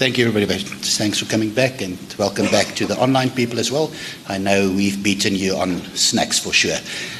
Thank you, everybody. Thanks for coming back, and welcome back to the online people as well. I know we've beaten you on snacks for sure.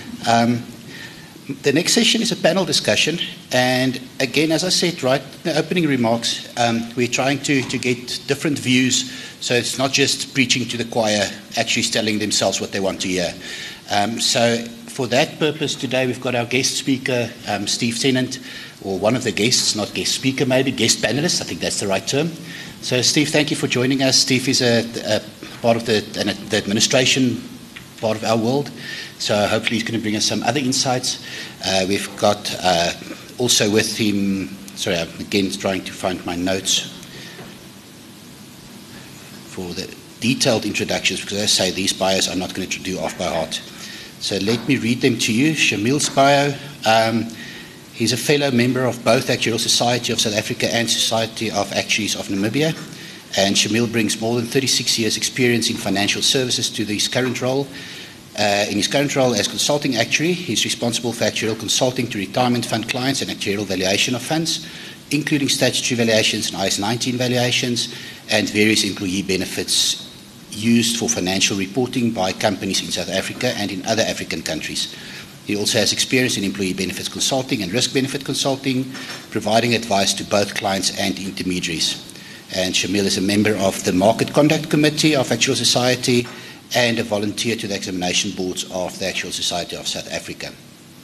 The next session is a panel discussion, and again, as I said right in the opening remarks, we're trying to get different views, so it's not just preaching to the choir, actually telling themselves what they want to hear. So for that purpose today, we've got our guest speaker, Steve Tennant, or one of the guests, not guest speaker maybe, guest panelist, I think that's the right term. So Steve, thank you for joining us. Steve is a part of the administration part of our world, so hopefully he's going to bring us some other insights. We've got also with him, sorry, I'm again trying to find my notes for the detailed introductions, because as I say, these bios I'm not going to do off by heart. So let me read them to you. Shamil's bio. He's a fellow member of both Actuarial Society of South Africa and Society of Actuaries of Namibia. And Shamil brings more than 36 years' experience in financial services to his current role. In his current role as consulting actuary, he's responsible for actuarial consulting to retirement fund clients and actuarial valuation of funds, including statutory valuations and IAS 19 valuations, and various employee benefits used for financial reporting by companies in South Africa and in other African countries. He also has experience in employee benefits consulting and risk benefit consulting, providing advice to both clients and intermediaries. And Shamil is a member of the Market Conduct Committee of Actuarial Society and a volunteer to the examination boards of the Actuarial Society of South Africa.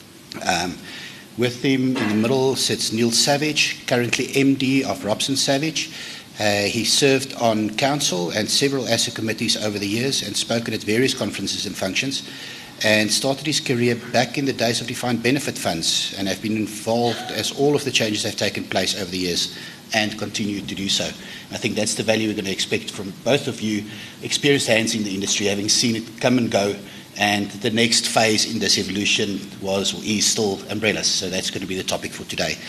With him in the middle sits Neil Savage, currently MD of Robson Savage. He served on council and several asset committees over the years and spoken at various conferences and functions, and started his career back in the days of defined benefit funds and have been involved as all of the changes have taken place over the years and continue to do so. I think that's the value we're going to expect from both of you, experienced hands in the industry, having seen it come and go, and the next phase in this evolution was or is still umbrellas, so that's going to be the topic for today.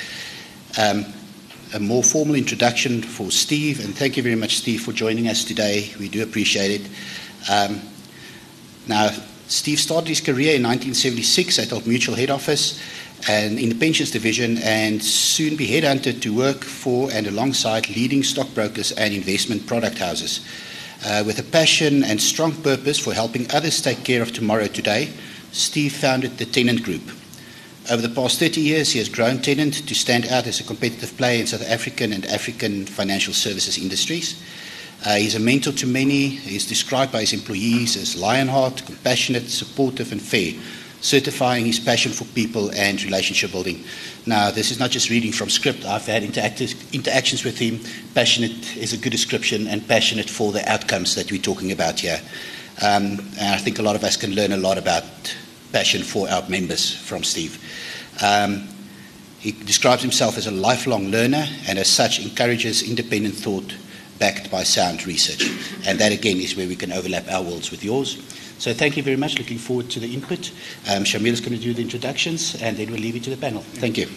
A more formal introduction for Steve, and thank you very much, Steve, for joining us today. We do appreciate it. Now, Steve started his career in 1976 at Old Mutual head office and in the pensions division, and soon be headhunted to work for and alongside leading stockbrokers and investment product houses. With a passion and strong purpose for helping others take care of tomorrow today, Steve founded the Tennant Group. Over the past 30 years, he has grown Tennant to stand out as a competitive player in South African and African financial services industries. He's a mentor to many. He's described by his employees as lionheart, compassionate, supportive, and fair, certifying his passion for people and relationship building. Now, this is not just reading from script. I've had interactions with him. Passionate is a good description, and passionate for the outcomes that we're talking about here. And I think a lot of us can learn a lot about passion for our members from Steve. He describes himself as a lifelong learner, and as such encourages independent thought backed by sound research. And that, again, is where we can overlap our worlds with yours. So thank you very much. Looking forward to the input. Shamil is going to do the introductions, and then we'll leave it to the panel. Thank you.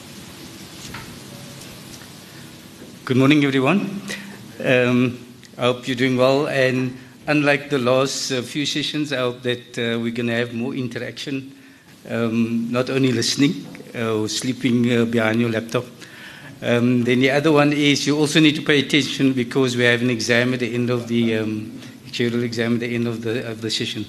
Good morning, everyone. I hope you're doing well. And unlike the last few sessions, I hope that we're going to have more interaction, not only listening or sleeping behind your laptop. Then the other one is you also need to pay attention because we have an exam at the end of the actuarial exam at the end of the session.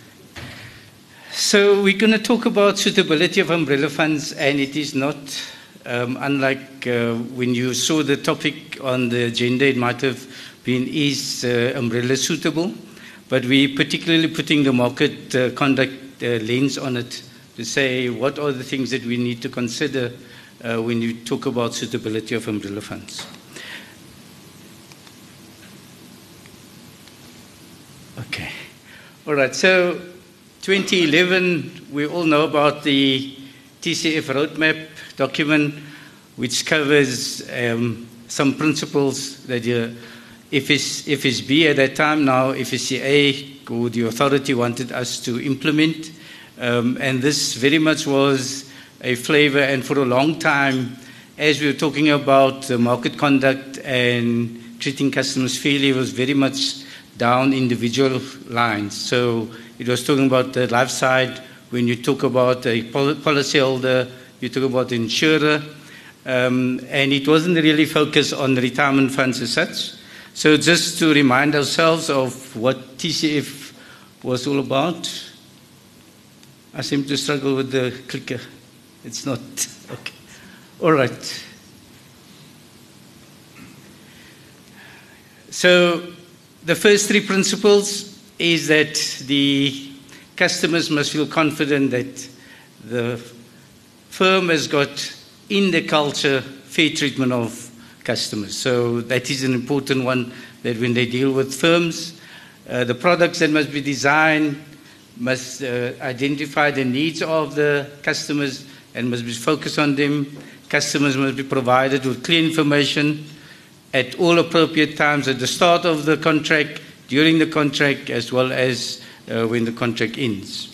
So we're going to talk about suitability of umbrella funds, and it is not unlike when you saw the topic on the agenda, it might have been is umbrella suitable, but we're particularly putting the market conduct lens on it to say what are the things that we need to consider when you talk about suitability of umbrella funds. Okay. All right. So 2011, we all know about the TCF roadmap document, which covers some principles that FSB at that time, now FSCA, or the authority, wanted us to implement. And this very much was a flavor, and for a long time, as we were talking about market conduct and treating customers fairly, it was very much down individual lines. So it was talking about the life side. When you talk about a policyholder, you talk about the insurer. and it wasn't really focused on retirement funds as such. So just to remind ourselves of what TCF was all about. I seem to struggle with the clicker. It's not, okay. All right. So the first three principles is that the customers must feel confident that the firm has got in the culture fair treatment of customers. So that is an important one, that when they deal with firms, the products that must be designed must identify the needs of the customers and must be focused on them. Customers must be provided with clear information at all appropriate times, at the start of the contract, during the contract, as well as when the contract ends.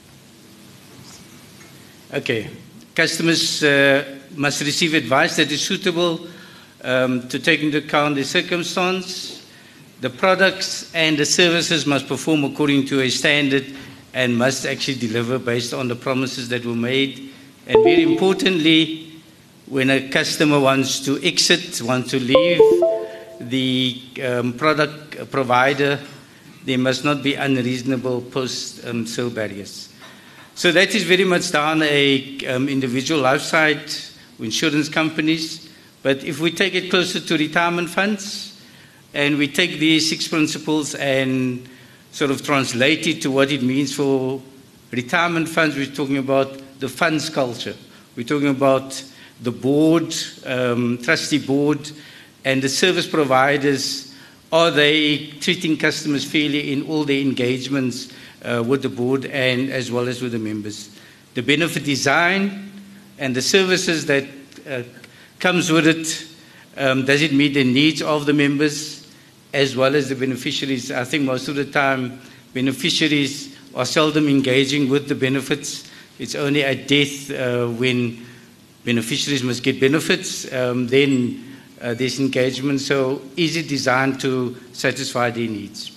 Okay. Customers must receive advice that is suitable to take into account their circumstance. The products and the services must perform according to a standard and must actually deliver based on the promises that were made. And very importantly, when a customer wants to exit, wants to leave the product provider, there must not be unreasonable post-sale barriers. So that is very much down a individual life side, insurance companies. But if we take it closer to retirement funds, and we take these 6 principles and sort of translate it to what it means for retirement funds, we're talking about the funds culture. We're talking about the board, trustee board, and the service providers. Are they treating customers fairly in all their engagements with the board and as well as with the members? The benefit design and the services that comes with it, does it meet the needs of the members as well as the beneficiaries? I think most of the time beneficiaries are seldom engaging with the benefits. It's only at death when beneficiaries must get benefits, then there's engagement. So is it designed to satisfy their needs?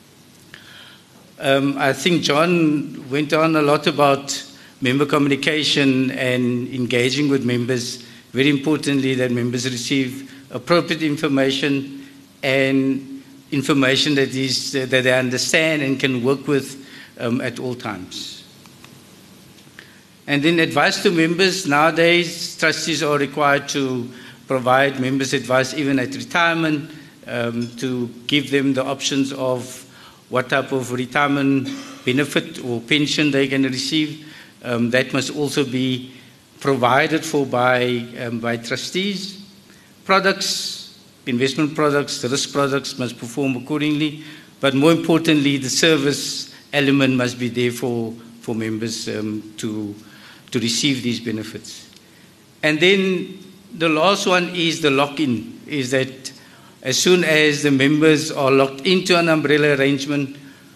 I think John went on a lot about member communication and engaging with members. Very importantly, that members receive appropriate information and information that they understand and can work with at all times. And then advice to members. Nowadays, trustees are required to provide members advice even at retirement, to give them the options of what type of retirement benefit or pension they can receive. That must also be provided for by trustees. Products, investment products, the risk products must perform accordingly. But more importantly, the service element must be there for members to receive these benefits. And then the last one is the lock-in, is that as soon as the members are locked into an umbrella arrangement,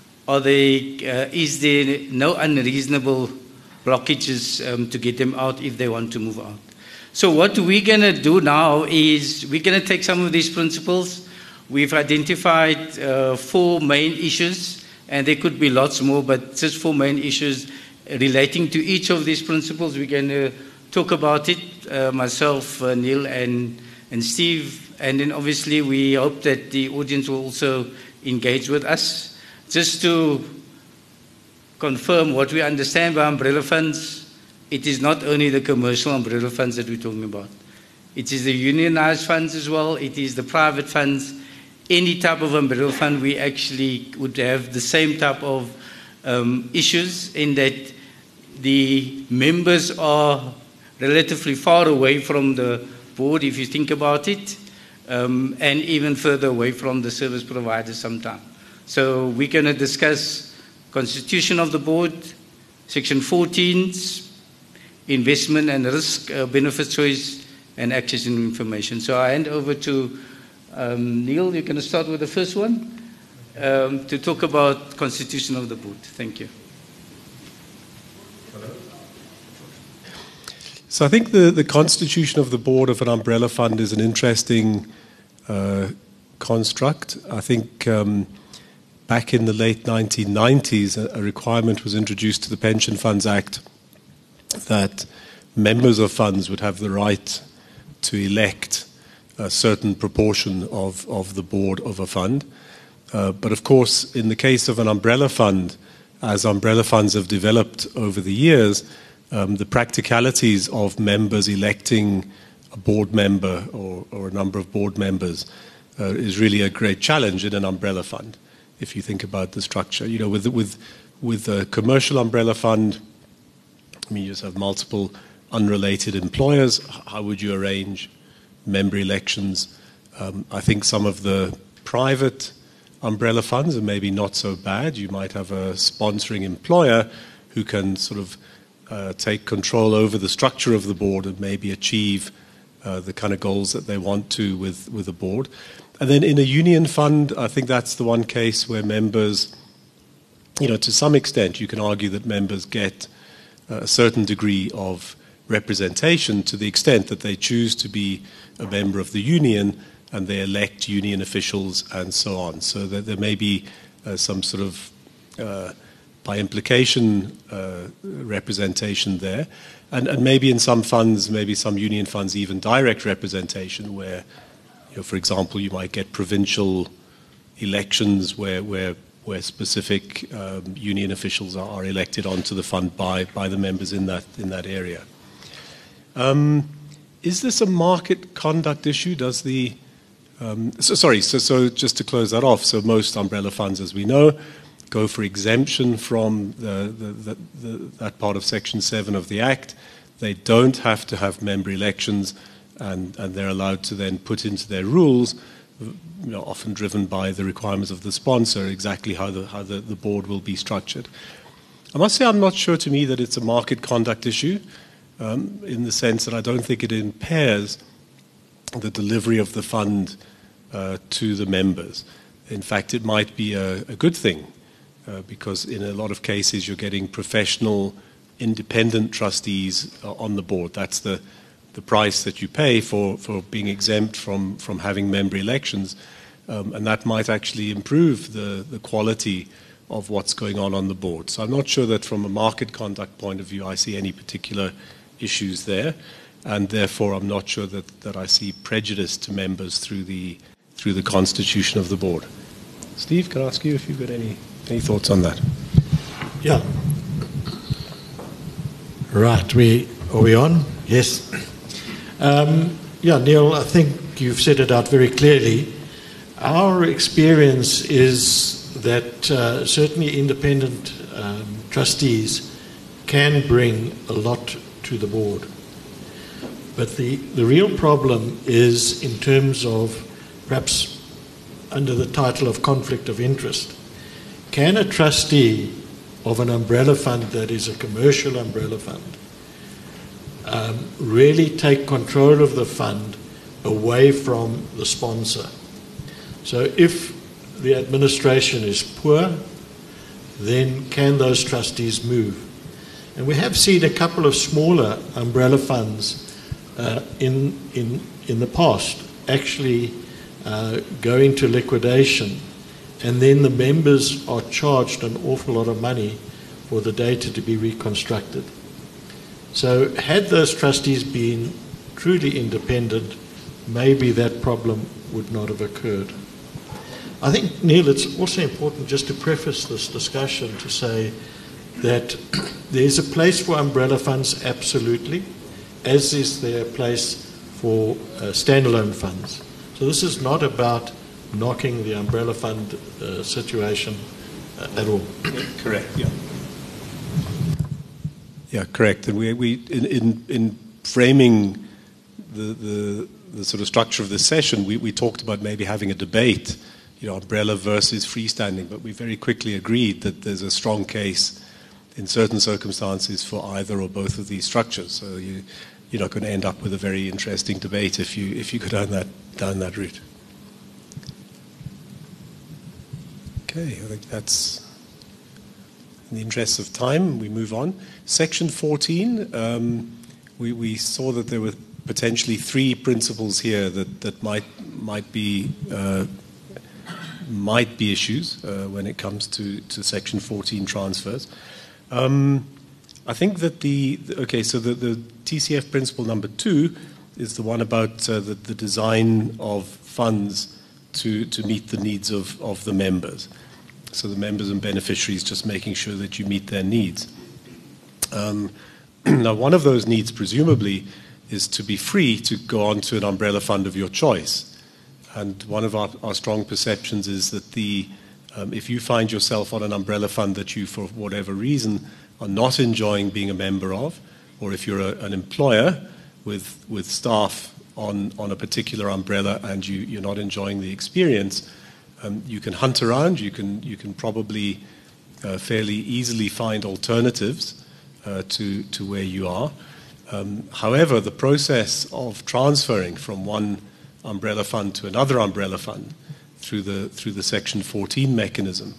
is there no unreasonable blockages to get them out if they want to move out? So what we're going to do now is we're going to take some of these principles. We've identified 4 main issues, and there could be lots more, but just 4 main issues relating to each of these principles. We're going to talk about it, myself, Neil, and Steve. And then obviously we hope that the audience will also engage with us. Just to confirm what we understand by umbrella funds, it is not only the commercial umbrella funds that we're talking about. It is the unionized funds as well. It is the private funds. Any type of umbrella fund, we actually would have the same type of issues in that the members are relatively far away from the board, if you think about it, and even further away from the service provider sometimes. So we're going to discuss constitution of the board, section 14's investment and risk benefit choice and access in information. So I hand over to Neil. You're going to start with the first one to talk about constitution of the board. Thank you. So I think the constitution of the board of an umbrella fund is an interesting construct. I think back in the late 1990s, a requirement was introduced to the Pension Funds Act that members of funds would have the right to elect a certain proportion of the board of a fund. But of course, in the case of an umbrella fund, as umbrella funds have developed over the years, the practicalities of members electing a board member or a number of board members is really a great challenge in an umbrella fund. If you think about the structure, you know, with a commercial umbrella fund, I mean, you just have multiple unrelated employers. How would you arrange member elections? I think some of the private umbrella funds are maybe not so bad. You might have a sponsoring employer who can sort of take control over the structure of the board and maybe achieve the kind of goals that they want to with the board. And then in a union fund, I think that's the one case where members, you know, to some extent, you can argue that members get a certain degree of representation to the extent that they choose to be a member of the union and they elect union officials and so on. So that there may be some sort of, by implication, representation there. And maybe in some funds, maybe some union funds, even direct representation where, you know, for example, you might get provincial elections where specific union officials are elected onto the fund by the members in that area. Is this a market conduct issue? Does the so just to close that off, so most umbrella funds, as we know, go for exemption from that part of Section 7 of the Act. They don't have to have member elections, and they're allowed to then put into their rules, you know, often driven by the requirements of the sponsor, exactly how the board will be structured. I must say I'm not sure to me that it's a market conduct issue, in the sense that I don't think it impairs the delivery of the fund to the members. In fact, it might be a good thing, because in a lot of cases you're getting professional, independent trustees on the board. That's the price that you pay for being exempt from having member elections, and that might actually improve the quality of what's going on the board. So I'm not sure that from a market conduct point of view I see any particular issues there, and therefore I'm not sure that I see prejudice to members through the constitution of the board. Steve, can I ask you if you've got any thoughts on that? Yeah. Right. Are we on? Yes. Yeah, Neil, I think you've set it out very clearly. Our experience is that certainly independent trustees can bring a lot to the board. But the real problem is in terms of, perhaps under the title of conflict of interest. Can a trustee of an umbrella fund that is a commercial umbrella fund really take control of the fund away from the sponsor? So if the administration is poor, then can those trustees move? And we have seen a couple of smaller umbrella funds in the past actually go into liquidation, and then the members are charged an awful lot of money for the data to be reconstructed. So had those trustees been truly independent, maybe that problem would not have occurred. I think, Neil, it's also important just to preface this discussion to say that there's a place for umbrella funds, absolutely, as is there a place for standalone funds. So this is not about knocking the umbrella fund situation at all. Correct, yeah. Yeah, correct. And we in framing the sort of structure of this session, we talked about maybe having a debate, you know, umbrella versus freestanding, but we very quickly agreed that there's a strong case in certain circumstances for either or both of these structures. So you're not going to end up with a very interesting debate if you go down that route. Okay, I think that's, in the interest of time, we move on. Section 14, we saw that there were potentially three principles here that might be issues when it comes to Section 14 transfers. I think that the TCF principle number 2 is the one about the design of funds to meet the needs of the members. So the members and beneficiaries, just making sure that you meet their needs. Now, one of those needs, presumably, is to be free to go on to an umbrella fund of your choice. And one of our strong perceptions is that if you find yourself on an umbrella fund that you, for whatever reason, are not enjoying being a member of, or if you're an employer with staff on a particular umbrella and you're not enjoying the experience, you can hunt around. You can probably fairly easily find alternatives to where you are. However, the process of transferring from one umbrella fund to another umbrella fund through the Section 14 mechanism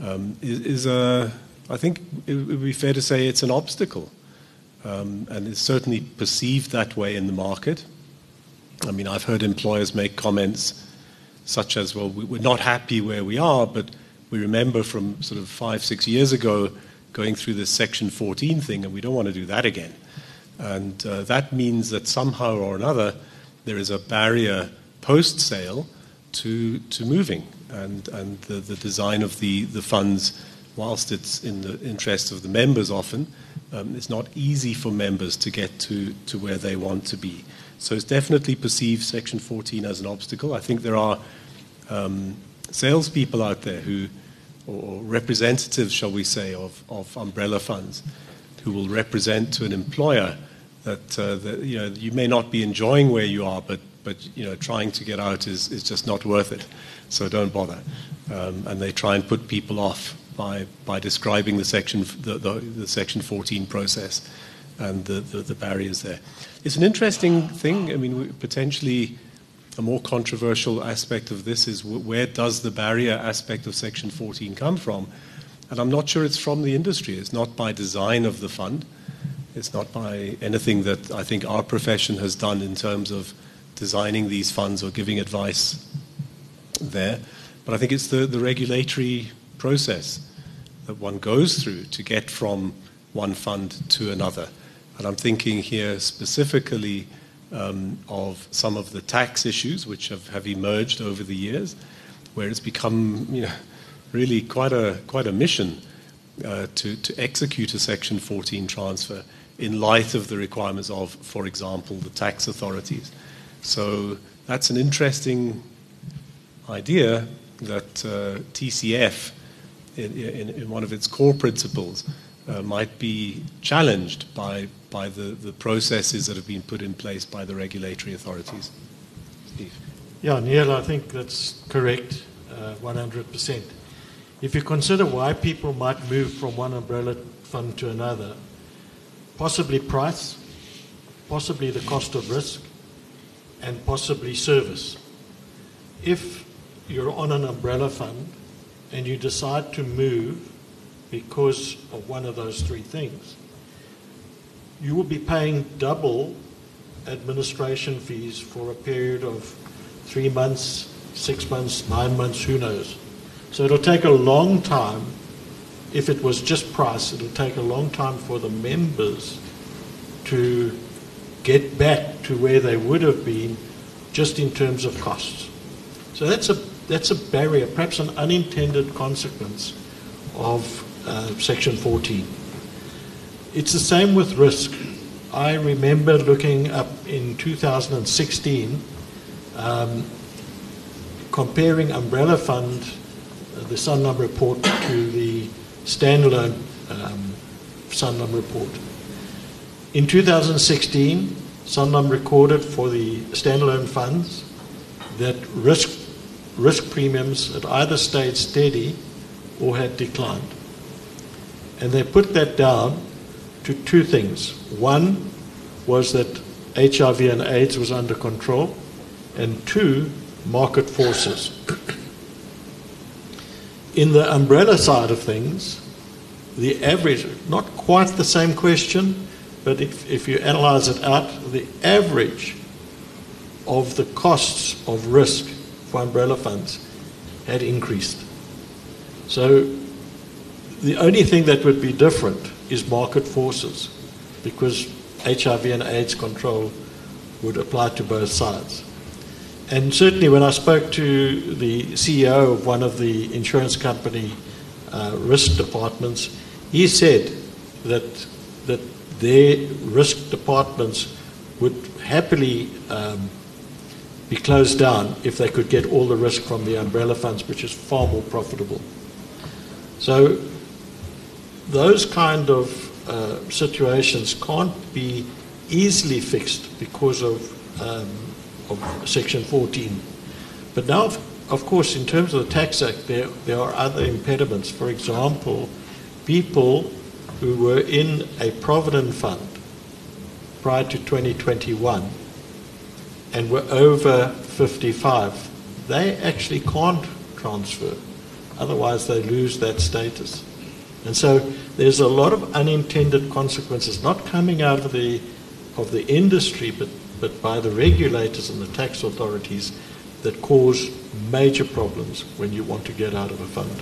I think it would be fair to say it's an obstacle, and it's certainly perceived that way in the market. I mean, I've heard employers make comments such as, well, we're not happy where we are, but we remember from sort of 5-6 years ago going through this Section 14 thing, and we don't want to do that again. And that means that somehow or another there is a barrier post-sale to moving, and the design of the funds, whilst it's in the interest of the members often, it's not easy for members to get to where they want to be. So it's definitely perceived Section 14 as an obstacle. I think there are salespeople out there or representatives, shall we say, of umbrella funds who will represent to an employer that you may not be enjoying where you are, but trying to get out is just not worth it. So don't bother. And they try and put people off by describing the Section 14 process and the barriers there. It's an interesting thing. I mean, potentially a more controversial aspect of this is where does the barrier aspect of Section 14 come from? And I'm not sure it's from the industry. It's not by design of the fund. It's not by anything that I think our profession has done in terms of designing these funds or giving advice there. But I think it's the regulatory process that one goes through to get from one fund to another. And I'm thinking here specifically of some of the tax issues which have emerged over the years, where it's become really quite a mission to execute a Section 14 transfer in light of the requirements of, for example, the tax authorities. So that's an interesting idea that TCF, in one of its core principles, might be challenged by the processes that have been put in place by the regulatory authorities. Steve? Yeah, Neil, I think that's correct, 100%. If you consider why people might move from one umbrella fund to another, possibly price, possibly the cost of risk, and possibly service. If you're on an umbrella fund and you decide to move because of one of those three things, you will be paying double administration fees for a period of 3 months, 6 months, 9 months, who knows. So it'll take a long time. If it was just price, it'll take a long time for the members to get back to where they would have been just in terms of costs. So that's a barrier, perhaps an unintended consequence of Section 14. It's the same with risk. I remember looking up in 2016, comparing umbrella fund, the Sanlam report, to the standalone Sanlam report. In 2016, Sanlam recorded for the standalone funds that risk premiums had either stayed steady or had declined. And they put that down to two things. One was that HIV and AIDS was under control, and two, market forces. In the umbrella side of things, the average, not quite the same question, but if you analyze it out, the average of the costs of risk for umbrella funds had increased. So the only thing that would be different is market forces, because HIV and AIDS control would apply to both sides. And certainly when I spoke to the CEO of one of the insurance company risk departments, he said that their risk departments would happily be closed down if they could get all the risk from the umbrella funds, which is far more profitable. So those kind of situations can't be easily fixed because of Section 14. But now, of course, in terms of the Tax Act, there are other impediments. For example, people who were in a provident fund prior to 2021 and were over 55, they actually can't transfer. Otherwise, they lose that status. And so there's a lot of unintended consequences, not coming out of the industry, but by the regulators and the tax authorities, that cause major problems when you want to get out of a fund.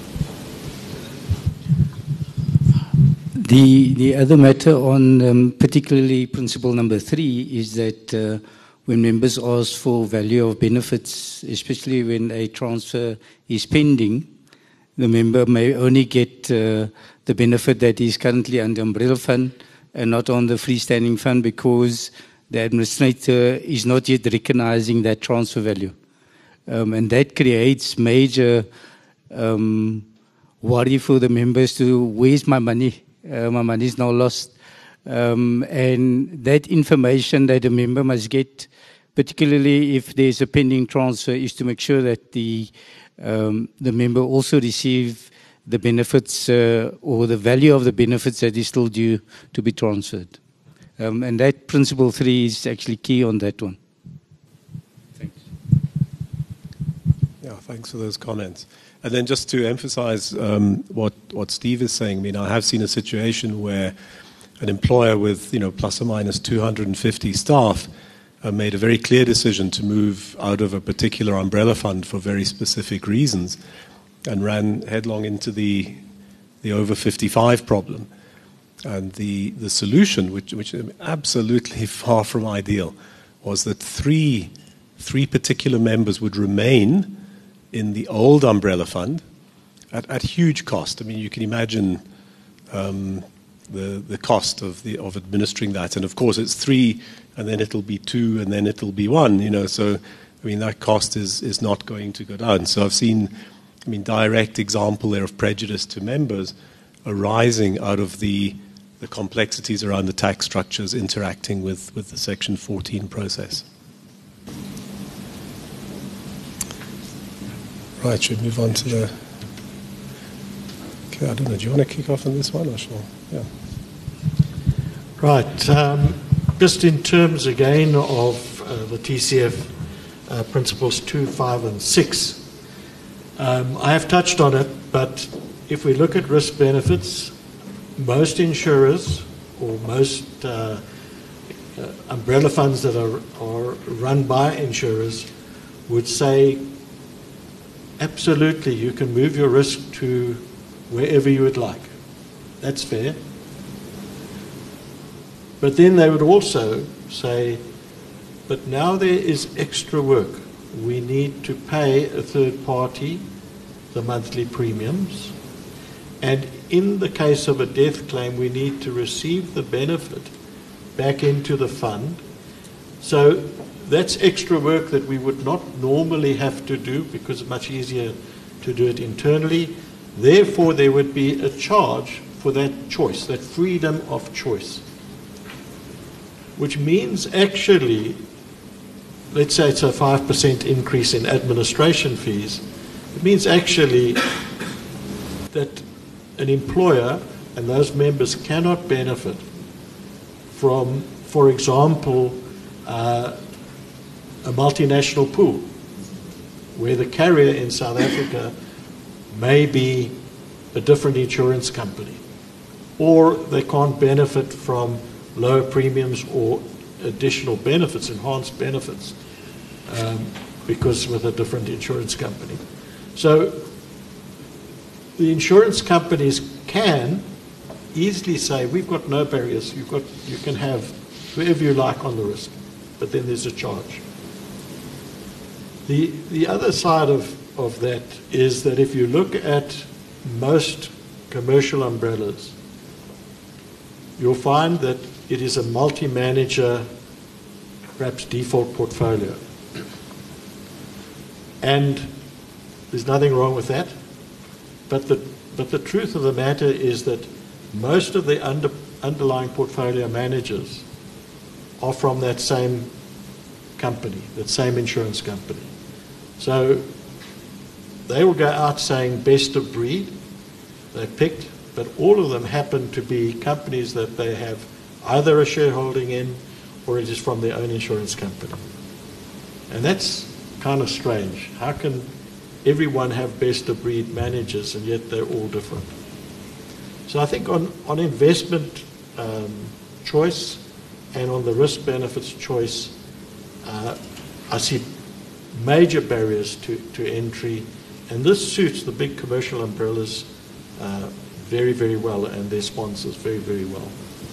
The other matter on particularly principle number 3 is that when members ask for value of benefits, especially when a transfer is pending, the member may only get the benefit that is currently under umbrella fund and not on the freestanding fund because the administrator is not yet recognizing that transfer value. And that creates major worry for the members to, where's my money? My money is now lost. And that information that the member must get, particularly if there's a pending transfer, is to make sure that the member also receive the benefits or the value of the benefits that is still due to be transferred. And that principle 3 is actually key on that one. Thanks. Yeah, thanks for those comments. And then just to emphasize what Steve is saying, I mean, I have seen a situation where an employer with, plus or minus 250 staff made a very clear decision to move out of a particular umbrella fund for very specific reasons and ran headlong into the over 55 problem. And the solution, which is absolutely far from ideal, was that three particular members would remain in the old umbrella fund at huge cost. I mean, you can imagine the cost of administering that. And of course, it's 3, and then it'll be 2, and then it'll be 1. So I mean, that cost is not going to go down. So I've seen, direct example there of prejudice to members arising out of the complexities around the tax structures interacting with the Section 14 process. Right, should we move on to the... Okay, I don't know, do you want to kick off on this one or shall? Yeah. Right, just in terms again of the TCF principles 2, 5 and 6, I have touched on it, but if we look at risk benefits, most insurers or most umbrella funds that are run by insurers would say, absolutely, you can move your risk to wherever you would like. That's fair. But then they would also say, but now there is extra work. We need to pay a third party the monthly premiums. And in the case of a death claim, we need to receive the benefit back into the fund. So that's extra work that we would not normally have to do because it's much easier to do it internally. Therefore, there would be a charge for that choice, that freedom of choice, which means actually, let's say it's a 5% increase in administration fees. It means actually that an employer and those members cannot benefit from, for example, a multinational pool where the carrier in South Africa may be a different insurance company, or they can't benefit from lower premiums or additional benefits, enhanced benefits, because with a different insurance company. So the insurance companies can easily say, we've got no barriers, you can have whoever you like on the risk. but then there's a charge. The other side of that is that if you look at most commercial umbrellas, you'll find that it is a multi-manager, perhaps default portfolio. And there's nothing wrong with that. But the truth of the matter is that most of the underlying portfolio managers are from that same company, that same insurance company. So they will go out saying best of breed, they picked, but all of them happen to be companies that they have either a shareholding in or it is from their own insurance company. And that's kind of strange. How can everyone have best of breed managers and yet they're all different? So I think on investment choice and on the risk benefits choice, I see major barriers to entry, and this suits the big commercial umbrellas very, very well, and their sponsors very, very well.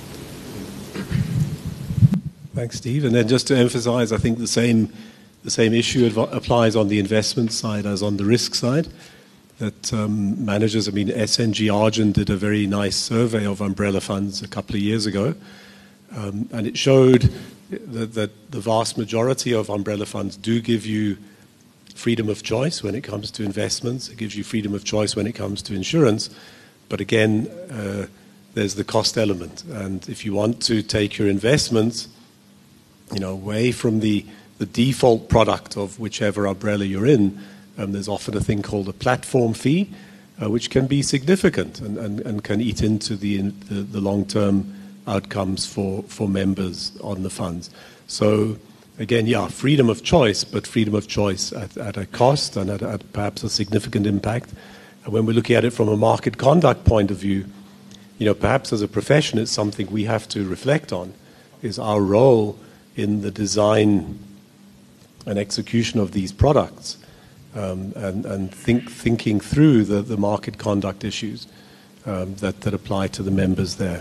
Thanks, Steve. And then just to emphasize, I think the same issue applies on the investment side as on the risk side. That managers, SNG Argent did a very nice survey of umbrella funds a couple of years ago, and it showed that the vast majority of umbrella funds do give you freedom of choice when it comes to investments. It gives you freedom of choice when it comes to insurance. But again, there's the cost element. And if you want to take your investments, away from the default product of whichever umbrella you're in, there's often a thing called a platform fee, which can be significant and can eat into the long-term outcomes for members on the funds. So again, freedom of choice, but freedom of choice at a cost and at perhaps a significant impact. And when we're looking at it from a market conduct point of view, perhaps as a profession, it's something we have to reflect on, is our role in the design and execution of these products, and thinking through the market conduct issues that apply to the members there.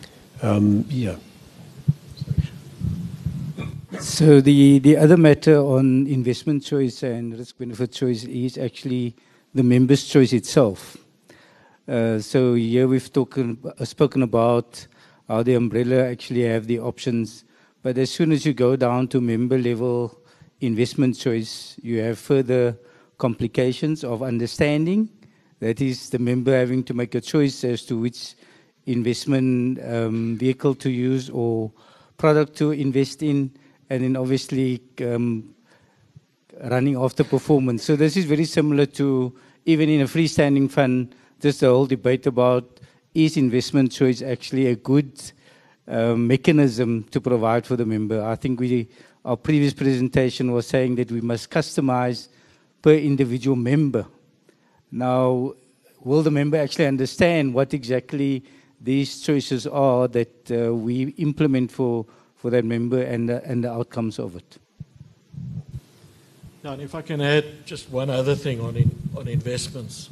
So the other matter on investment choice and risk benefit choice is actually the member's choice itself. So here we've spoken about how the umbrella actually have the options, but as soon as you go down to member level investment choice, you have further complications of understanding. That is, the member having to make a choice as to which investment vehicle to use or product to invest in, and then obviously running after performance. So this is very similar to even in a freestanding fund, just the whole debate about is investment choice actually a good mechanism to provide for the member. I think our previous presentation was saying that we must customize per individual member. Now, will the member actually understand what exactly these choices are that we implement for that member and the outcomes of it? Now, and if I can add just one other thing on investments.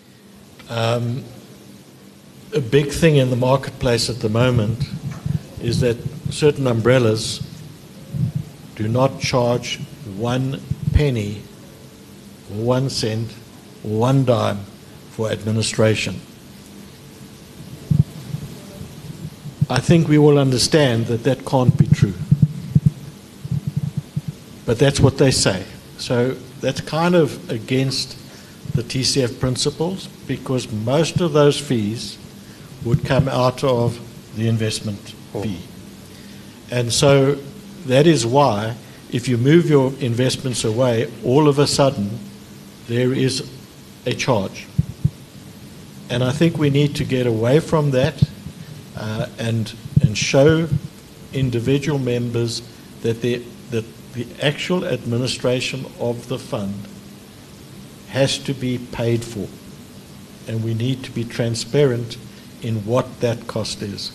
A big thing in the marketplace at the moment is that certain umbrellas do not charge 1 penny, 1 cent, 1 dime for administration. I think we all understand that that can't be true. But that's what they say. So that's kind of against the TCF principles, because most of those fees would come out of the investment fee. And so that is why if you move your investments away, all of a sudden there is a charge. And I think we need to get away from that and show individual members that the actual administration of the fund has to be paid for. And we need to be transparent in what that cost is.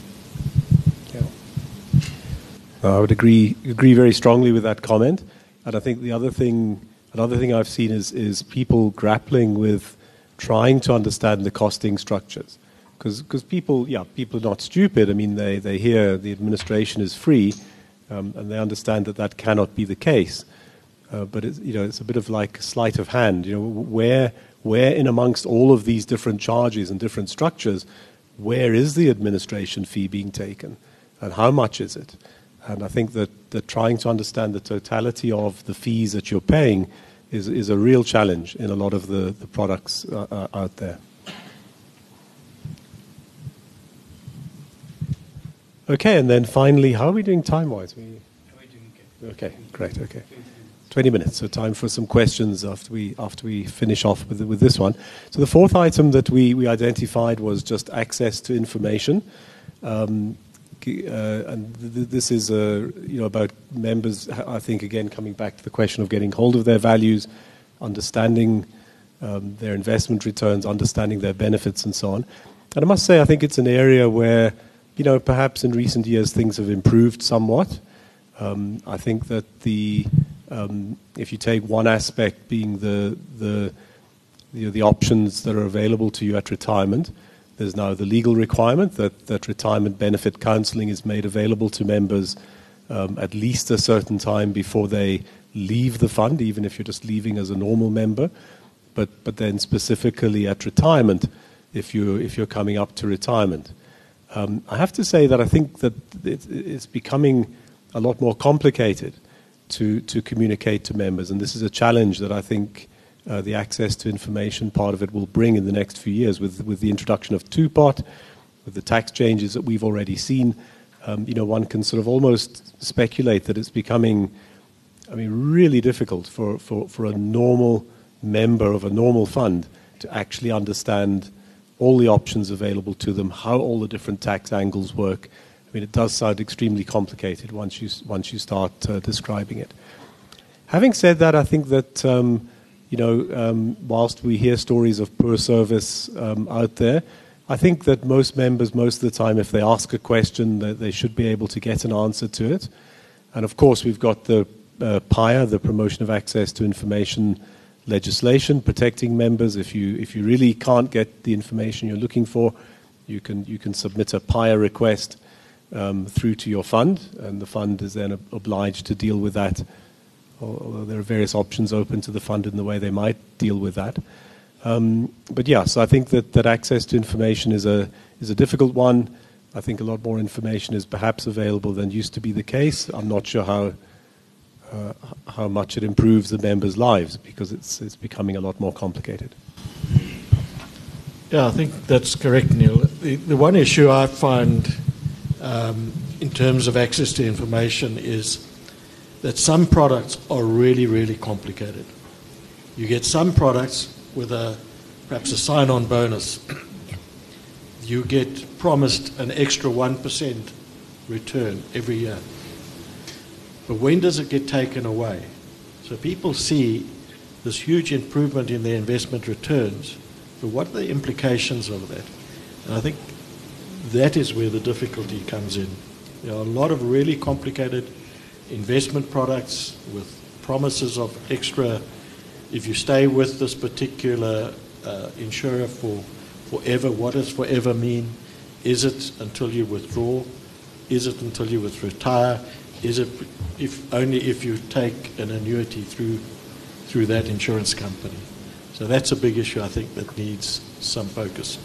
I would agree very strongly with that comment. And I think another thing I've seen is people grappling with trying to understand the costing structures. Because people are not stupid. I mean, they hear the administration is free, and they understand that that cannot be the case. But it's a bit of like sleight of hand. Where in amongst all of these different charges and different structures, where is the administration fee being taken, and how much is it? And I think that trying to understand the totality of the fees that you're paying is a real challenge in a lot of the products out there. Okay, and then finally, how are we doing time-wise? Okay, great. Okay, 20 minutes. So time for some questions after we finish off with this one. So the fourth item that we identified was just access to information, and this is about members. I think again coming back to the question of getting hold of their values, understanding their investment returns, understanding their benefits, and so on. And I must say, I think it's an area where perhaps in recent years things have improved somewhat. I think that if you take one aspect being the options that are available to you at retirement, there's now the legal requirement that retirement benefit counselling is made available to members at least a certain time before they leave the fund, even if you're just leaving as a normal member. But then specifically at retirement, if you're coming up to retirement. I have to say that I think that it's becoming a lot more complicated to communicate to members, and this is a challenge that I think the access to information part of it will bring in the next few years with the introduction of two-pot, with the tax changes that we've already seen. One can sort of almost speculate that it's becoming, really difficult for a normal member of a normal fund to actually understand all the options available to them, how all the different tax angles work. It does sound extremely complicated once you start describing it. Having said that, I think that whilst we hear stories of poor service out there, I think that most members, most of the time, if they ask a question, that they should be able to get an answer to it. And of course, we've got the PIA, the Promotion of Access to Information legislation, protecting members. If you really can't get the information you're looking for, you can submit a PIA request through to your fund, and the fund is then obliged to deal with that. Although there are various options open to the fund in the way they might deal with that. But yeah, so I think that access to information is a difficult one. I think a lot more information is perhaps available than used to be the case. I'm not sure how much it improves the members' lives, because it's becoming a lot more complicated. Yeah, I think that's correct, Neil. The one issue I find in terms of access to information is that some products are really, really complicated. You get some products with perhaps a sign-on bonus. You get promised an extra 1% return every year. But when does it get taken away? So people see this huge improvement in their investment returns, but what are the implications of that? And I think that is where the difficulty comes in. There are a lot of really complicated investment products with promises of extra, if you stay with this particular insurer for forever. What does forever mean? Is it until you withdraw? Is it until you retire? Is it only if you take an annuity through that insurance company? So that's a big issue, I think, that needs some focus.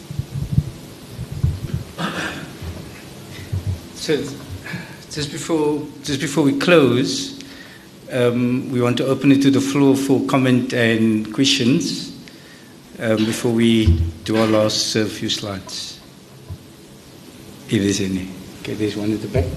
So just before we close, we want to open it to the floor for comment and questions before we do our last few slides, if there's any. Okay, there's one at the back.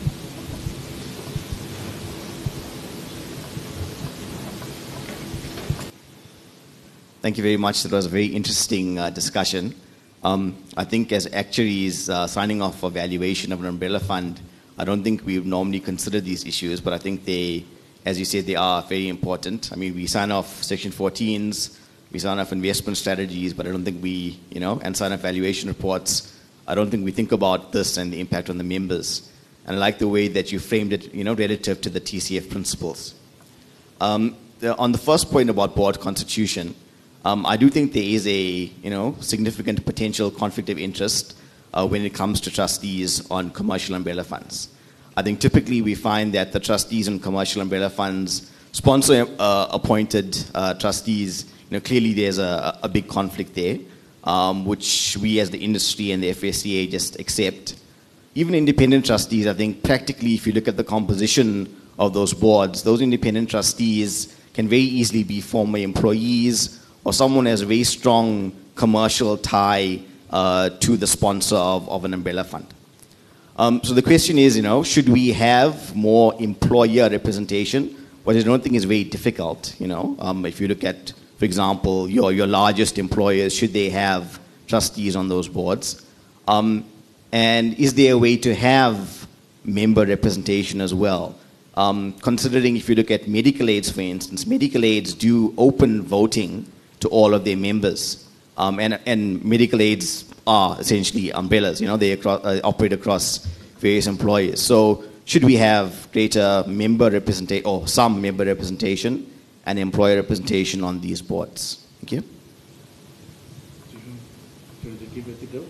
Thank you very much. That was a very interesting discussion. I think as actuaries signing off for valuation of an umbrella fund, I don't think we would normally consider these issues, but I think they, as you said, they are very important. We sign off Section 14s, we sign off investment strategies, but I don't think we, and sign off valuation reports. I don't think we think about this and the impact on the members. And I like the way that you framed it, relative to the TCF principles. On the first point about board constitution, I do think there is a significant potential conflict of interest when it comes to trustees on commercial umbrella funds. I think typically we find that the trustees in commercial umbrella funds sponsor appointed trustees. Clearly there's a big conflict there, which we as the industry and the FSCA just accept. Even independent trustees, I think practically if you look at the composition of those boards, those independent trustees can very easily be former employees or someone who has a very strong commercial tie to the sponsor of an umbrella fund. So the question is, should we have more employer representation? What I don't think is very difficult. If you look at, for example, your largest employers, should they have trustees on those boards? And is there a way to have member representation as well? Considering if you look at medical aids, for instance, medical aids do open voting to all of their members. And medical aids are essentially umbrellas. They operate across various employers. So should we have greater member representation or some member representation and employer representation on these boards? Thank you. Do you want to give it a go?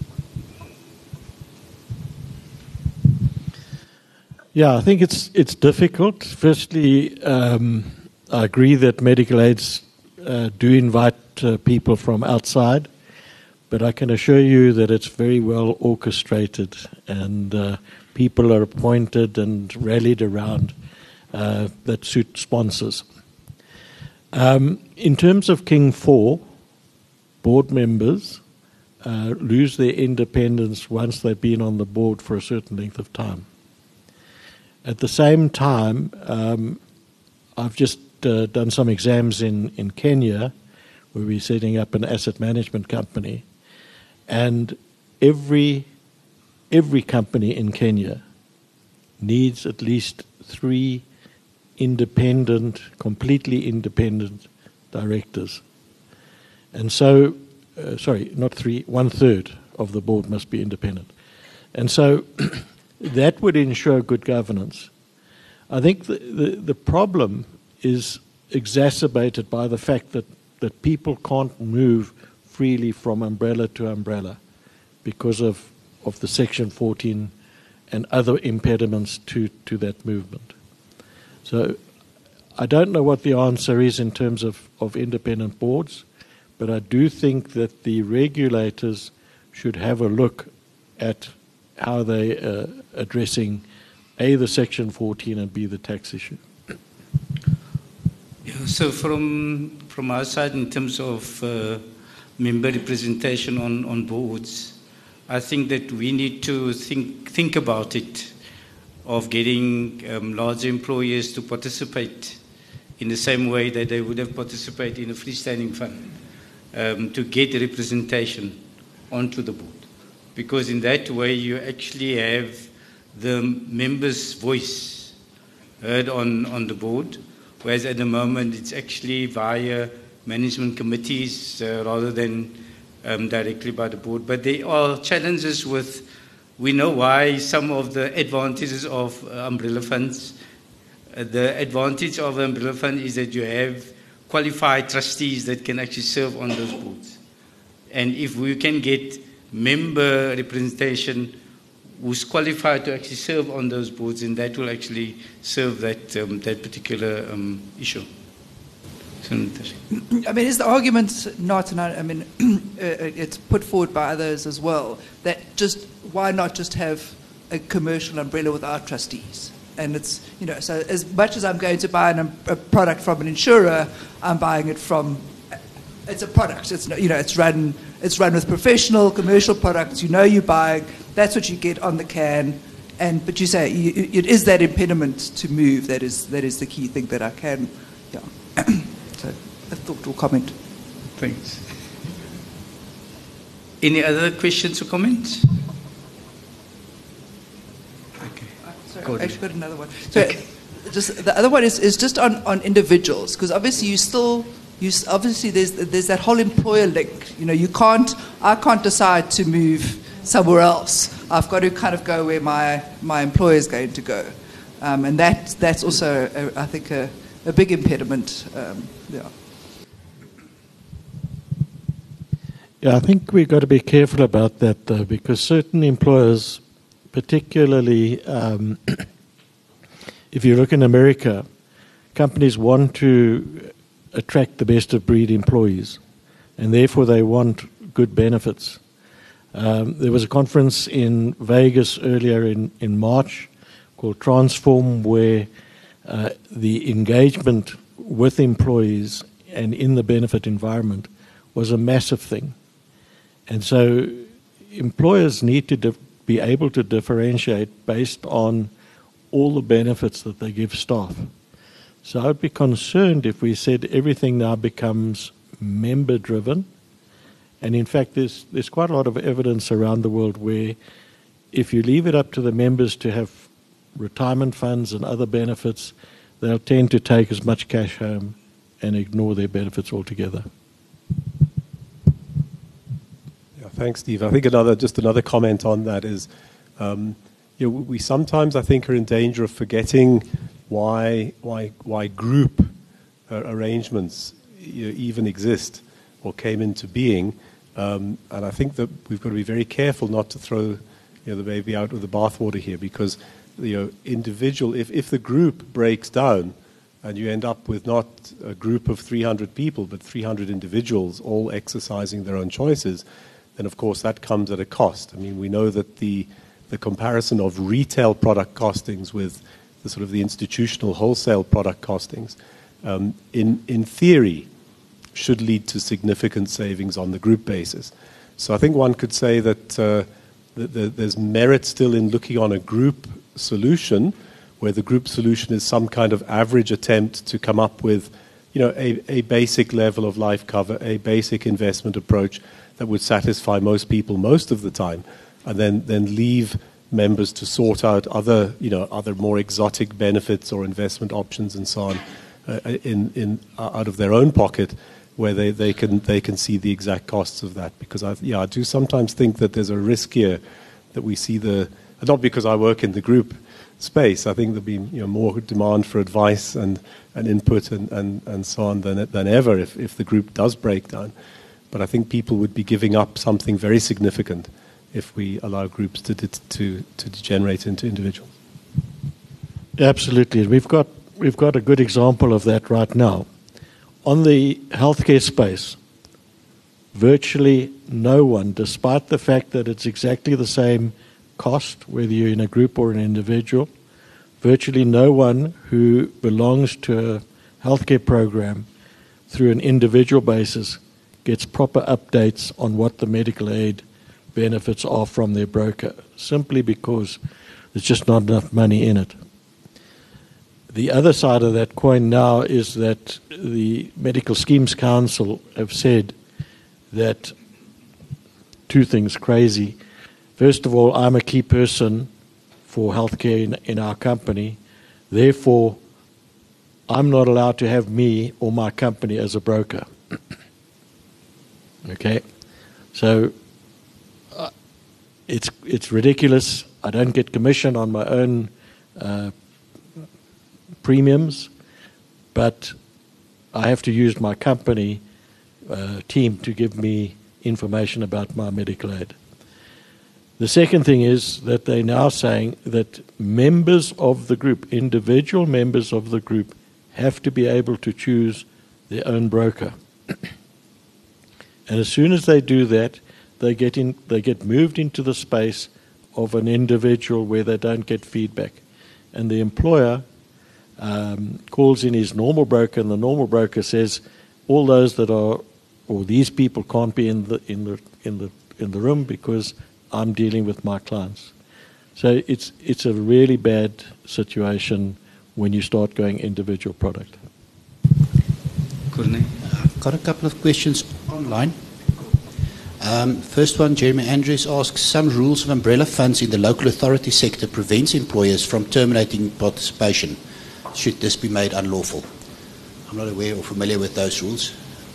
Yeah, I think it's difficult. Firstly, I agree that medical aids do invite people from outside, but I can assure you that it's very well orchestrated and people are appointed and rallied around that suit sponsors. In terms of King 4, board members lose their independence once they've been on the board for a certain length of time. At the same time, I've just done some exams in Kenya, where we're setting up an asset management company, and every company in Kenya needs at least 3 independent, completely independent directors. And so, not 3, 1/3 of the board must be independent. And so that would ensure good governance. I think the problem is exacerbated by the fact that people can't move freely from umbrella to umbrella because of the Section 14 and other impediments to that movement. So I don't know what the answer is in terms of independent boards, but I do think that the regulators should have a look at how they are addressing A, the Section 14, and B, the tax issue. Yeah, so from our side, in terms of member representation on boards, I think that we need to think about it, of getting large employers to participate in the same way that they would have participated in a freestanding fund, to get representation onto the board. Because in that way you actually have the members' voice heard on the board, whereas at the moment it's actually via management committees rather than directly by the board. But there are challenges with, we know why some of the advantages of umbrella funds. The advantage of an umbrella fund is that you have qualified trustees that can actually serve on those boards. And if we can get member representation who's qualified to actually serve on those boards, and that will actually serve that particular issue. I mean, is the argument not, and I mean, it's put forward by others as well, that why not just have a commercial umbrella without trustees? And it's, so as much as I'm going to buy a product from an insurer, I'm buying it from, it's a product. It's, it's run with professional commercial products. You're buying. That's what you get on the can. But you say it is that impediment to move that is the key thing that I can. Yeah. So a thought or comment. Thanks. Any other questions or comments? Okay. Sorry, I actually got another one. So just the other one is just on individuals, because obviously obviously there's that whole employer link. I can't decide to move somewhere else. I've got to kind of go where my employer is going to go, and that's also I think a big impediment. Yeah, I think we've got to be careful about that, though, because certain employers particularly if you look in America, companies want to attract the best of breed employees, and therefore they want good benefits. There was a conference in Vegas earlier in March called Transform, where the engagement with employees and in the benefit environment was a massive thing. And so employers need to be able to differentiate based on all the benefits that they give staff. So I would be concerned if we said everything now becomes member-driven. And in fact, there's quite a lot of evidence around the world where if you leave it up to the members to have retirement funds and other benefits, they'll tend to take as much cash home and ignore their benefits altogether. Yeah, thanks, Steve. I think another comment on that is, we sometimes, I think, are in danger of forgetting why group arrangements even exist or came into being, and I think that we've got to be very careful not to throw the baby out with the bathwater here, because individual, if the group breaks down and you end up with not a group of 300 people but 300 individuals all exercising their own choices, then of course that comes at a cost. I mean, we know that the comparison of retail product costings with the sort of the institutional wholesale product costings, in theory, should lead to significant savings on the group basis. So I think one could say that there's merit still in looking on a group solution, where the group solution is some kind of average attempt to come up with, a basic level of life cover, a basic investment approach that would satisfy most people most of the time, and then leave members to sort out other more exotic benefits or investment options and so on out of their own pocket, where they can see the exact costs of that. Because I do sometimes think that there's a risk here that we see not because I work in the group space. I think there'll be more demand for advice and input and so on than ever if the group does break down. But I think people would be giving up something very significant if we allow groups to degenerate into individuals. Absolutely. We've got a good example of that right now. On the healthcare space, virtually no one, despite the fact that it's exactly the same cost, whether you're in a group or an individual, virtually no one who belongs to a healthcare program through an individual basis gets proper updates on what the medical aid benefits are from their broker, simply because there's just not enough money in it. The other side of that coin now is that the Medical Schemes Council have said that two things crazy. First of all, I'm a key person for healthcare in our company. Therefore, I'm not allowed to have me or my company as a broker. Okay? So it's ridiculous. I don't get commission on my own premiums, but I have to use my company team to give me information about my medical aid. The second thing is that they're now saying that members of the group, individual members of the group, have to be able to choose their own broker. And as soon as they do that, they get moved into the space of an individual where they don't get feedback. And the employer calls in his normal broker, and the normal broker says, all those that are, or these people can't be in the room because I'm dealing with my clients. So it's a really bad situation when you start going individual product. I've got a couple of questions online. First one, Jeremy Andrews asks, some rules of umbrella funds in the local authority sector prevents employers from terminating participation. Should this be made unlawful? I'm not aware or familiar with those rules.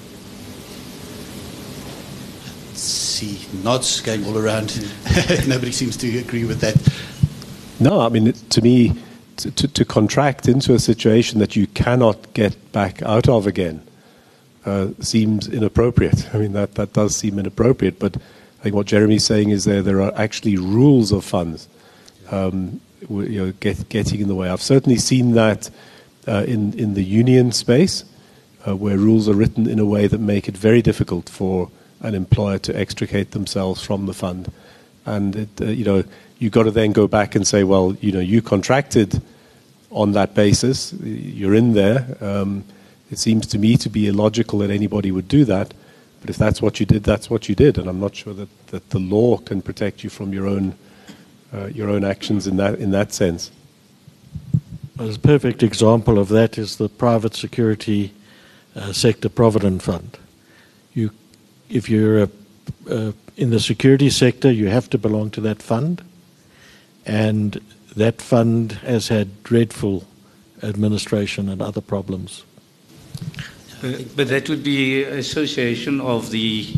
See nods going all around. Nobody seems to agree with that. No, I mean, to me, to contract into a situation that you cannot get back out of again seems inappropriate. I mean, that does seem inappropriate, but I think what Jeremy's saying is there are actually rules of funds getting in the way. I've certainly seen that in the union space, where rules are written in a way that make it very difficult for an employer to extricate themselves from the fund. And you've got to then go back and say, well, you contracted on that basis, you're in there. It seems to me to be illogical that anybody would do that. But if that's what you did, that's what you did. And I'm not sure that the law can protect you from your own actions in that sense. A perfect example of that is the private security sector provident fund. If you're in the security sector, you have to belong to that fund, and that fund has had dreadful administration and other problems. But that would be association with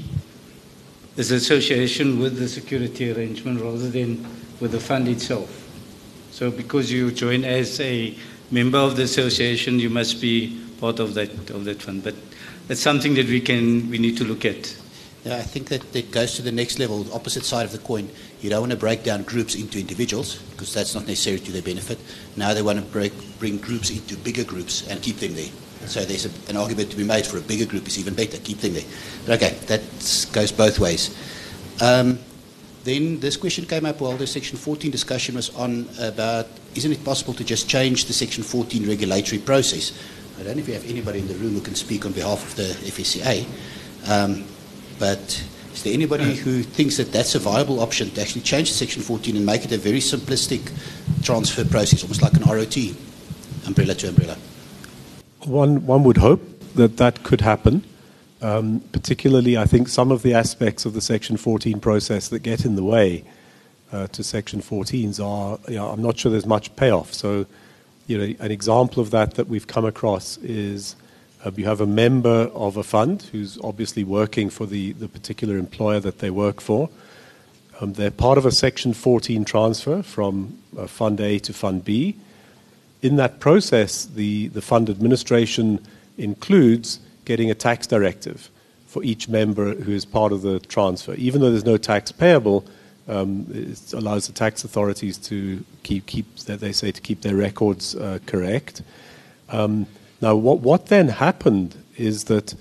the security arrangement rather than with the fund itself. So because you join as a member of the association, you must be part of that fund. But that's something that we need to look at. Yeah, I think that it goes to the next level, the opposite side of the coin. You don't want to break down groups into individuals because that's not necessarily to their benefit. Now they want to bring groups into bigger groups and keep them there. So there's an argument to be made for a bigger group is even better, keep them there. But okay, that goes both ways. Then this question came up while the Section 14 discussion was on about, isn't it possible to just change the Section 14 regulatory process? I don't know if you have anybody in the room who can speak on behalf of the FSCA, but is there anybody who thinks that that's a viable option to actually change Section 14 and make it a very simplistic transfer process, almost like an ROT, umbrella to umbrella? One would hope that could happen. Particularly, I think some of the aspects of the Section 14 process that get in the way to Section 14s are, I'm not sure there's much payoff. So, an example of that we've come across is you have a member of a fund who's obviously working for the particular employer that they work for. They're part of a Section 14 transfer from Fund A to Fund B. In that process, the fund administration includes getting a tax directive for each member who is part of the transfer. Even though there's no tax payable, it allows the tax authorities to keep their records correct. Now, what then happened is that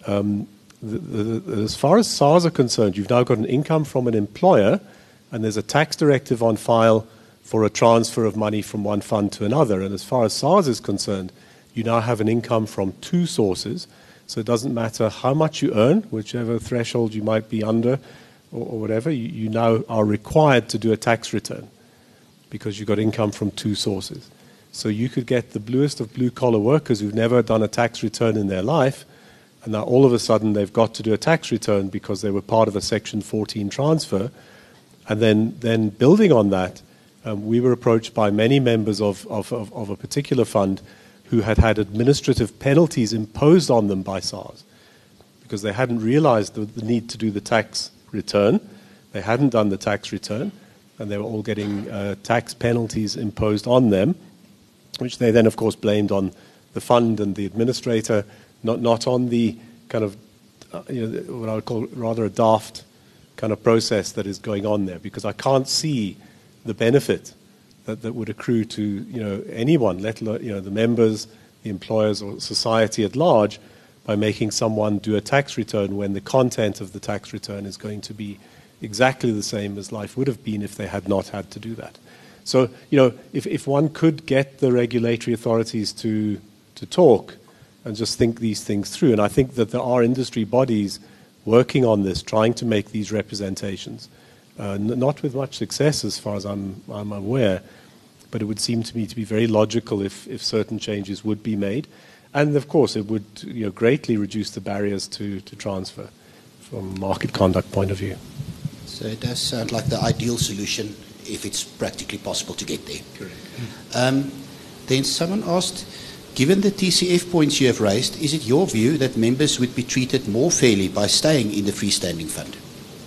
as far as SARS are concerned, you've now got an income from an employer, and there's a tax directive on file for a transfer of money from one fund to another. And as far as SARS is concerned, you now have an income from two sources. So it doesn't matter how much you earn, whichever threshold you might be under or whatever, you now are required to do a tax return because you've got income from two sources. So you could get the bluest of blue-collar workers who've never done a tax return in their life, and now all of a sudden they've got to do a tax return because they were part of a Section 14 transfer. And then building on that, we were approached by many members of a particular fund who had administrative penalties imposed on them by SARS because they hadn't realized the need to do the tax return. They hadn't done the tax return, and they were all getting tax penalties imposed on them, which they then, of course, blamed on the fund and the administrator, not on the kind of what I would call rather a daft kind of process that is going on there, because I can't see the benefit that would accrue to anyone, let alone the members, the employers, or society at large, by making someone do a tax return when the content of the tax return is going to be exactly the same as life would have been if they had not had to do that. So if one could get the regulatory authorities to talk and just think these things through, and I think that there are industry bodies working on this, trying to make these representations. Not with much success as far as I'm aware, but it would seem to me to be very logical if certain changes would be made. And of course it would greatly reduce the barriers to transfer from a market conduct point of view. So it does sound like the ideal solution if it's practically possible to get there. Correct. Then someone asked, given the TCF points you have raised, is it your view that members would be treated more fairly by staying in the freestanding fund?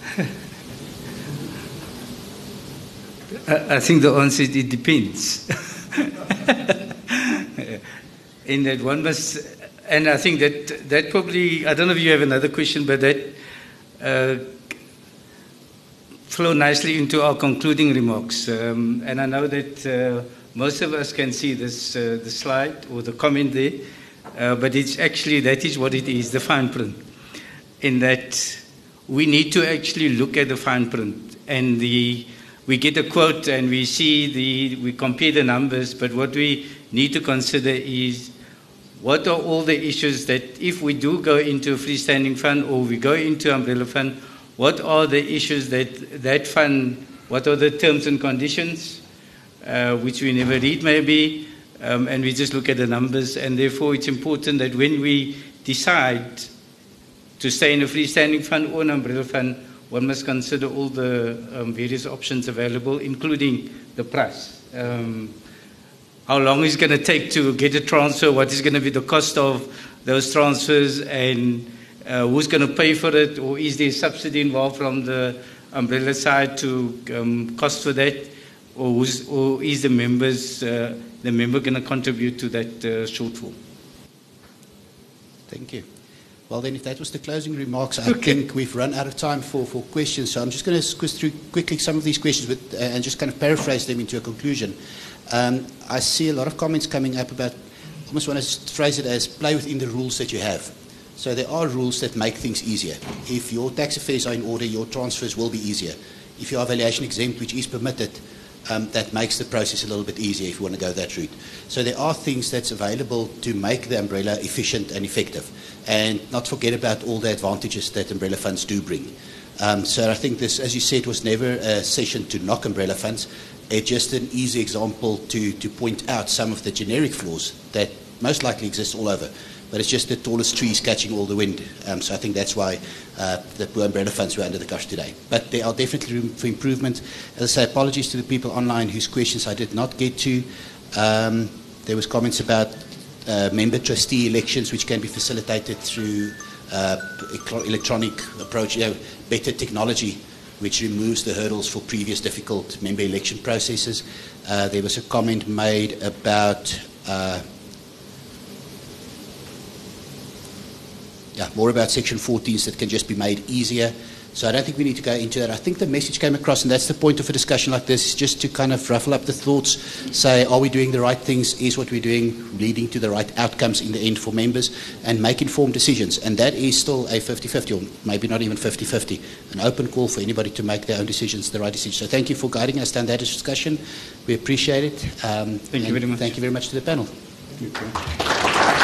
I think the answer is it depends. In that one must, and I think that probably, I don't know if you have another question, but that flow nicely into our concluding remarks. And I know that most of us can see this, the slide or the comment there, but it's actually, that is what it is, the fine print. In that we need to actually look at the fine print, and we get a quote and we see we compare the numbers, but what we need to consider is what are all the issues that if we do go into a freestanding fund or we go into umbrella fund, what are the issues that fund, what are the terms and conditions, which we never read maybe, and we just look at the numbers, and therefore it's important that when we decide to stay in a freestanding fund or an umbrella fund, one must consider all the various options available, including the price. How long is it going to take to get a transfer? What is going to be the cost of those transfers? And who's going to pay for it? Or is there subsidy involved from the umbrella side to cost for that? Or is the member going to contribute to that shortfall? Thank you. Well, then, if that was the closing remarks, I think we've run out of time for questions. So I'm just going to squiz through quickly some of these questions and just kind of paraphrase them into a conclusion. I see a lot of comments coming up about, I almost want to phrase it as play within the rules that you have. So there are rules that make things easier. If your tax affairs are in order, your transfers will be easier. If you are valuation exempt, which is permitted, that makes the process a little bit easier if you want to go that route. So there are things that's available to make the umbrella efficient and effective, and not forget about all the advantages that umbrella funds do bring. So I think this, as you said, was never a session to knock umbrella funds. It's just an easy example to point out some of the generic flaws that most likely exist all over. But it's just the tallest trees catching all the wind. So I think that's why the poor umbrella funds were under the cosh today. But there are definitely room for improvement. As I say, apologies to the people online whose questions I did not get to. There was comments about member trustee elections, which can be facilitated through electronic approach, better technology, which removes the hurdles for previous difficult member election processes. There was a comment made about more about Section 14s that can just be made easier. So I don't think we need to go into that. I think the message came across, and that's the point of a discussion like this, is just to kind of ruffle up the thoughts, say, are we doing the right things? Is what we're doing leading to the right outcomes in the end for members? And make informed decisions. And that is still a 50-50, or maybe not even 50-50, an open call for anybody to make their own decisions, the right decisions. So thank you for guiding us down that discussion. We appreciate it. Thank you very much. Thank you very much to the panel. Thank you.